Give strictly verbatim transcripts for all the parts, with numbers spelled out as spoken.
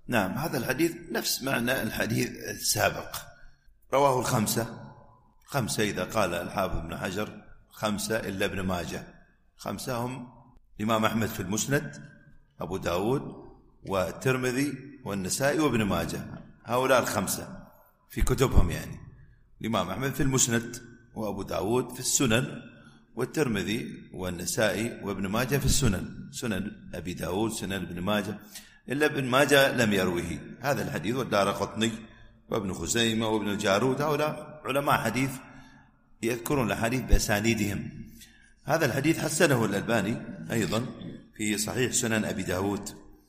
نعم، هذا الحديث نفس معنى الحديث السابق، رواه الخمسة. خمسة إذا قال الحافظ ابن حجر خمسة إلا ابن ماجه، خمسة هم الإمام أحمد في المسند، أبو داود والترمذي والنسائي وابن ماجه، هؤلاء الخمسة في كتبهم، يعني الإمام أحمد في المسند، وأبو داود في السنن، والترمذي والنسائي وابن ماجه في السنن، سنن أبي داود، سنن ابن ماجه، إلا ابن ماجه لم يروه هذا الحديث، والدارقطني وابن خزيمة وابن الجارود، هؤلاء علماء حديث يذكرون الحديث بأسانيدهم. هذا الحديث حسنه الألباني أيضا في صحيح سنن أبي داود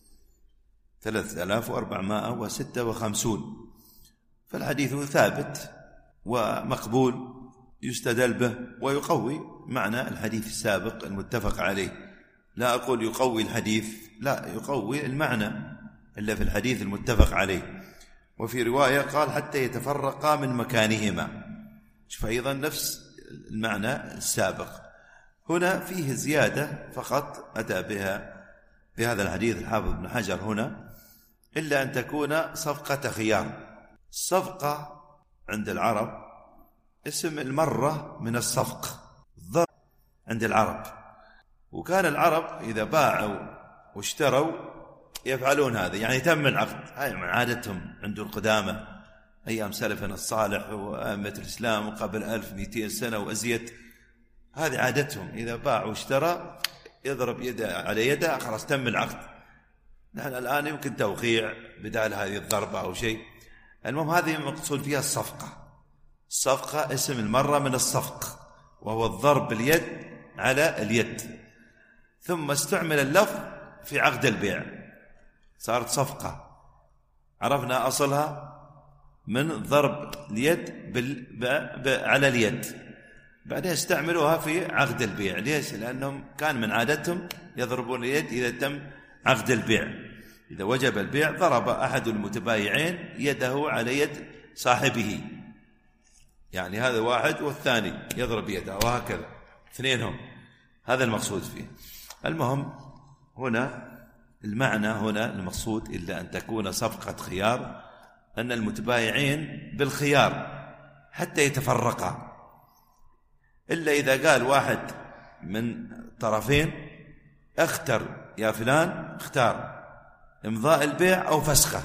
ثلاثة آلاف وأربعمائة وستة وخمسون، فالحديث ثابت ومقبول يستدل به ويقوي معنى الحديث السابق المتفق عليه. لا أقول يقوي الحديث، لا، يقوي المعنى إلا في الحديث المتفق عليه. وفي رواية قال حتى يتفرقا من مكانهما، فأيضا نفس المعنى السابق. هنا فيه زيادة فقط أتى بها بهذا الحديث الحافظ ابن حجر هنا، إلا أن تكون صفقة خيار. الصفقة عند العرب اسم المرة من الصفق، الضرب عند العرب، وكان العرب إذا باعوا واشتروا يفعلون هذا، يعني تم العقد، هاي من عادتهم عند القدامى أيام سلفنا الصالح وأئمة الإسلام قبل ألف ومئتين سنة وأزيد، هذه عادتهم، إذا باع واشترى يضرب يده على يده، خلاص تم العقد. نحن الآن يمكن توقيع بدال هذه الضربة أو شيء، المهم هذه مقصود فيها الصفقة. الصفقة اسم المرة من الصفق، وهو الضرب باليد على اليد، ثم استعمل اللفظ في عقد البيع، صارت صفقة. عرفنا أصلها من ضرب اليد بال... ب... ب... على اليد، بعدها استعملوها في عقد البيع. ليش؟ لأنهم كان من عادتهم يضربون اليد إذا تم عقد البيع، إذا وجب البيع ضرب أحد المتبايعين يده على يد صاحبه، يعني هذا واحد والثاني يضرب يده وهكذا اثنينهم، هذا المقصود فيه. المهم هنا المعنى هنا المقصود إلا أن تكون صفقة خيار، أن المتبايعين بالخيار حتى يتفرقا، إلا إذا قال واحد من طرفين اختر يا فلان، اختار إمضاء البيع أو فسخه،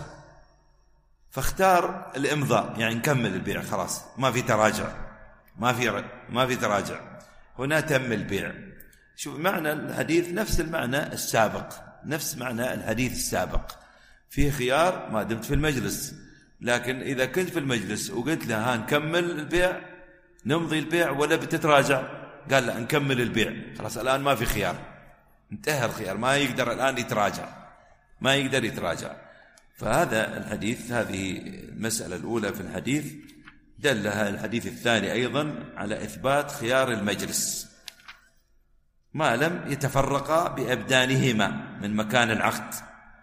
فاختار الإمضاء، يعني نكمل البيع خلاص، ما في تراجع، ما في ما في تراجع، هنا تم البيع. شوف معنى الحديث نفس المعنى السابق، نفس معنى الحديث السابق، فيه خيار ما دمت في المجلس، لكن إذا كنت في المجلس وقلت له ها نكمل البيع، نمضي البيع ولا بتتراجع، قال لا نكمل البيع، خلاص الآن ما في خيار، انتهى الخيار، ما يقدر الآن يتراجع، ما يقدر يتراجع. فهذا الحديث، هذه المسألة الأولى في الحديث، دلها الحديث الثاني أيضا على إثبات خيار المجلس ما لم يتفرقا بأبدانهما من مكان العقد،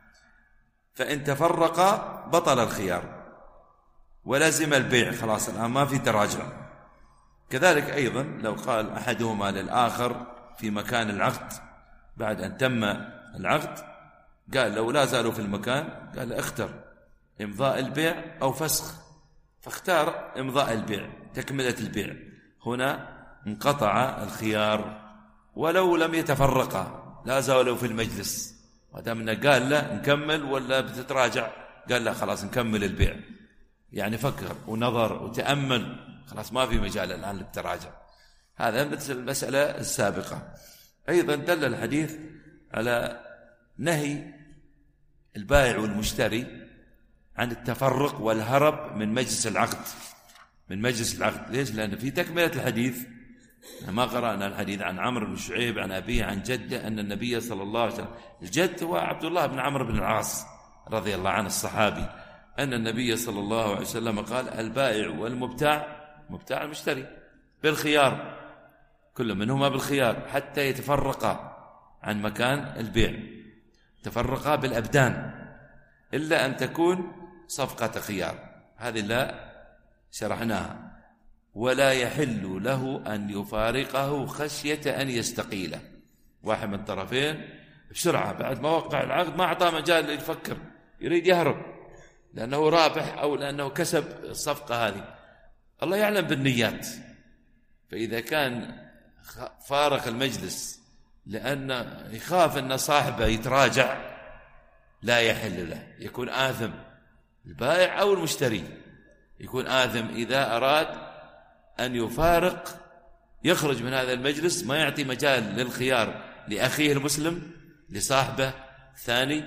فإن تفرقا بطل الخيار ولازم البيع، خلاص الآن ما في تراجع. كذلك أيضا لو قال أحدهما للآخر في مكان العقد بعد أن تم العقد، قال لو لا زالوا في المكان، قال اختر إمضاء البيع أو فسخ، فاختار إمضاء البيع تكملة البيع، هنا انقطع الخيار ولو لم يتفرقا، لا زالوا في المجلس، ودامنا قال لا نكمل ولا بتتراجع، قال لا خلاص نكمل البيع، يعني فكر ونظر وتأمل، خلاص ما في مجال الآن للتراجع. هذا مثل المسألة السابقة. أيضا دل الحديث على نهي البائع والمشتري عن التفرق والهرب من مجلس العقد، من مجلس العقد. ليش؟ لأن في تكملة الحديث ما قرأنا الحديث عن عمرو بن شعيب عن أبيه عن جده أن النبي صلى الله عليه وسلم، الجد هو عبد الله بن عمرو بن العاص رضي الله عنه الصحابي، أن النبي صلى الله عليه وسلم قال البائع والمبتاع، مبتاع المشتري، بالخيار، كل منهما بالخيار حتى يتفرقا عن مكان البيع، تفرقا بالأبدان، إلا أن تكون صفقة خيار، هذه لا شرحناها. ولا يحل له أن يفارقه خشية أن يستقيله، واحد من الطرفين بسرعة بعد ما وقع العقد ما أعطاه مجال يفكر، يريد يهرب لأنه رابح أو لأنه كسب الصفقة هذه. الله يعلم بالنيات، فإذا كان فارق المجلس لأن يخاف أن صاحبه يتراجع لا يحل له، يكون آثم البائع أو المشتري، يكون آثم إذا أراد أن يفارق يخرج من هذا المجلس، ما يعطي مجال للخيار لأخيه المسلم لصاحبه الثاني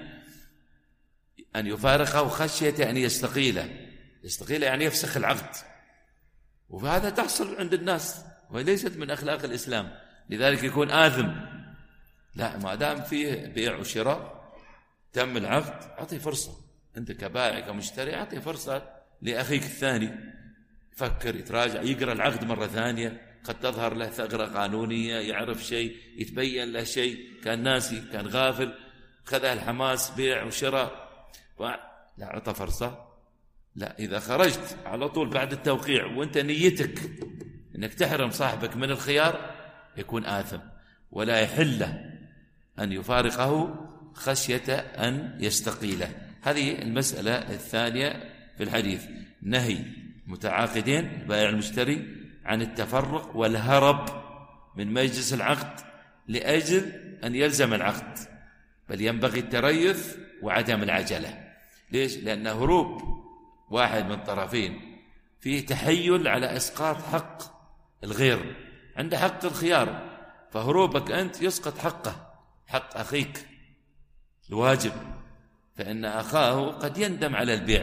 أن يفارقه خشية أن يستقيله. يستقيله يعني يفسخ العقد، وهذا تحصل عند الناس وليست من أخلاق الإسلام، لذلك يكون آثم. لا، ما دام فيه بيع وشراء تم العقد أعطي فرصة، أنت كبائع كمشتري أعطي فرصة لأخيك الثاني يفكر يتراجع يقرأ العقد مرة ثانية، قد تظهر له ثغرة قانونية، يعرف شيء، يتبين له شيء كان ناسي كان غافل، خذها الحماس بيع وشراء لا أعطى فرصة. لا، إذا خرجت على طول بعد التوقيع وأنت نيتك أنك تحرم صاحبك من الخيار يكون آثم، ولا يحل له أن يفارقه خشية أن يستقيله. هذه المسألة الثانية في الحديث، نهي متعاقدين البائع المشتري عن التفرق والهرب من مجلس العقد لأجل أن يلزم العقد، بل ينبغي التريث وعدم العجلة. ليش؟ لأن هروب واحد من الطرفين فيه تحيل على إسقاط حق الغير، عنده حق الخيار، فهروبك أنت يسقط حقه، حق أخيك الواجب، فإن أخاه قد يندم على البيع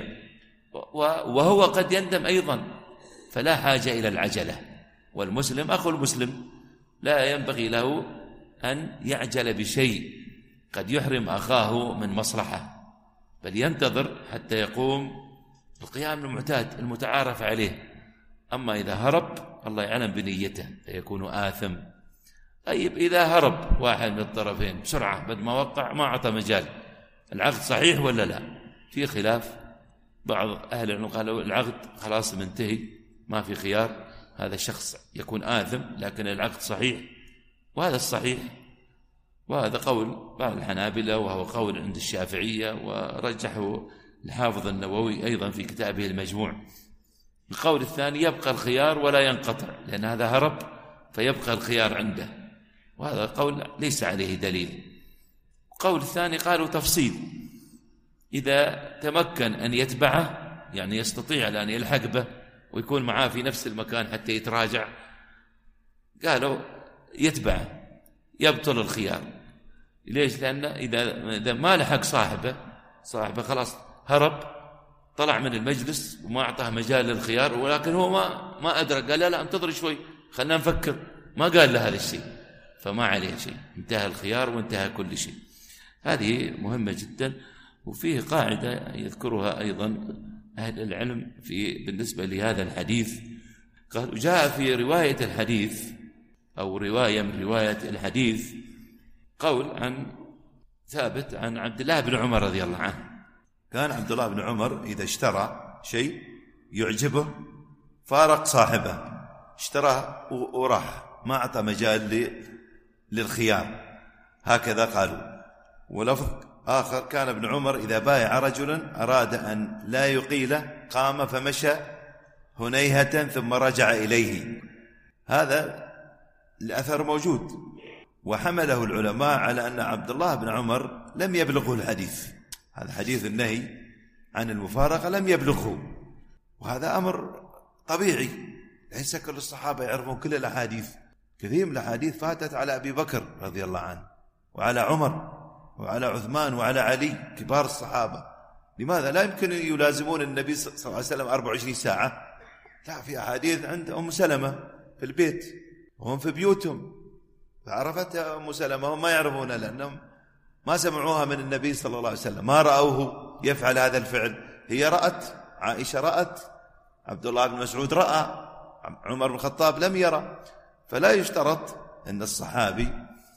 وهو قد يندم أيضا، فلا حاجة إلى العجلة. والمسلم أخو المسلم لا ينبغي له أن يعجل بشيء قد يحرم أخاه من مصلحة، بل ينتظر حتى يقوم القيام المعتاد المتعارف عليه. أما إذا هرب الله يعلم بنيته يكون آثم. طيب إذا هرب واحد من الطرفين بسرعة بعد ما وقع ما أعطى مجال، العقد صحيح ولا لا؟ في خلاف، بعض أهل العلم قالوا العقد خلاص منتهي ما في خيار، هذا الشخص يكون آثم، لكن العقد صحيح، وهذا الصحيح، وهذا قول بعض الحنابلة وهو قول عند الشافعية، ورجحه الحافظ النووي أيضا في كتابه المجموع. القول الثاني يبقى الخيار ولا ينقطع، لأن هذا هرب فيبقى الخيار عنده، وهذا قول ليس عليه دليل. القول الثاني قالوا تفصيل، إذا تمكن أن يتبعه يعني يستطيع أن يلحق به ويكون معاه في نفس المكان حتى يتراجع، قالوا يتبعه يبطل الخيار. ليش؟ لأن إذا ما لحق صاحبه صاحبه خلاص هرب طلع من المجلس وما أعطاه مجال للخيار، ولكن هو ما ما أدرك، قال لا لا انتظر شوي خلنا نفكر، ما قال له هذا الشيء، فما عليه شيء، انتهى الخيار وانتهى كل شيء. هذه مهمة جدا. وفيه قاعدة يذكرها أيضا أهل العلم في بالنسبة لهذا الحديث، قال جاء في رواية الحديث أو رواية من رواية الحديث قول عن ثابت عن عبد الله بن عمر رضي الله عنه، كان عبد الله بن عمر إذا اشترى شيء يعجبه فارق صاحبه، اشتراه وراح ما أعطى مجال للخيار، هكذا قالوا. ولفظ آخر كان ابن عمر إذا بايع رجلا أراد أن لا يقيله قام فمشى هنيهة ثم رجع إليه. هذا الأثر موجود، وحمله العلماء على أن عبد الله بن عمر لم يبلغه الحديث، هذا حديث النهي عن المفارقة لم يبلغه، وهذا أمر طبيعي، ليس كل الصحابة يعرفون كل الأحاديث، كثير من الأحاديث فاتت على أبي بكر رضي الله عنه وعلى عمر وعلى عثمان وعلى علي كبار الصحابة. لماذا لا يمكن يلازمون النبي صلى الله عليه وسلم أربع وعشرين ساعة؟ لا، في أحاديث عند أم سلمة في البيت وهم في بيوتهم، فعرفتها أم سلمة، هم ما يعرفون لأنهم ما سمعوها من النبي صلى الله عليه وسلم، ما رأوه يفعل هذا الفعل. هي رأت، عائشة رأت، عبد الله بن مسعود رأى، عمر بن الخطاب لم يرى. فلا يشترط أن الصحابي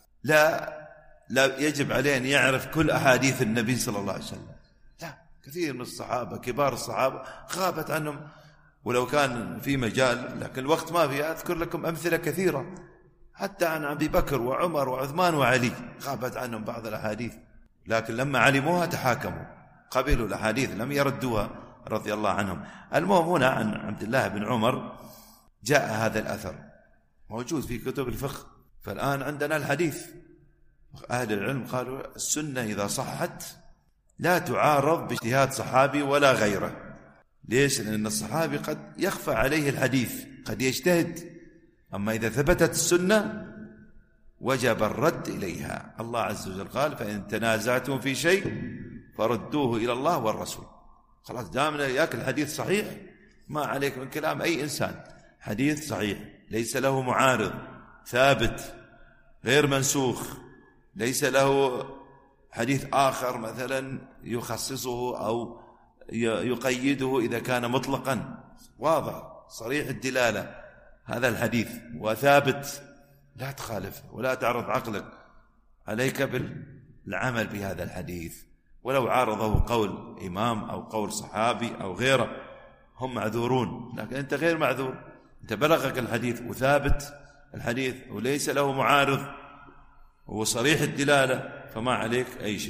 لا لا يجب عليه أن يعرف كل أحاديث النبي صلى الله عليه وسلم، لا، كثير من الصحابة كبار الصحابة غابت عنهم ولو كان في مجال، لكن الوقت ما فيه. أذكر لكم أمثلة كثيرة حتى عن أبي بكر وعمر وعثمان وعلي غابت عنهم بعض الأحاديث، لكن لما علموها تحاكموا قبلوا الأحاديث لم يردوها رضي الله عنهم. المهم هنا عن عبد الله بن عمر جاء هذا الأثر موجود في كتب الفقه. فالآن عندنا الحديث، أهل العلم قالوا السنة إذا صحت لا تعارض باجتهاد صحابي ولا غيره. ليش؟ لأن الصحابي قد يخفى عليه الحديث، قد يجتهد، أما إذا ثبتت السنة وجب الرد إليها. الله عز وجل قال فإن تنازعتم في شيء فردوه إلى الله والرسول. خلاص دامنا ياك الحديث صحيح ما عليك من كلام أي إنسان، حديث صحيح ليس له معارض، ثابت غير منسوخ، ليس له حديث آخر مثلا يخصصه أو يقيده إذا كان مطلقا، واضح صريح الدلالة هذا الحديث وثابت، لا تخالف ولا تعرض عقلك، عليك بالعمل بهذا الحديث. ولو عارضه قول إمام أو قول صحابي أو غيره هم معذورون، لكن أنت غير معذور، أنت بلغك الحديث وثابت الحديث وليس له معارض وصريح الدلالة، فما عليك أي شيء.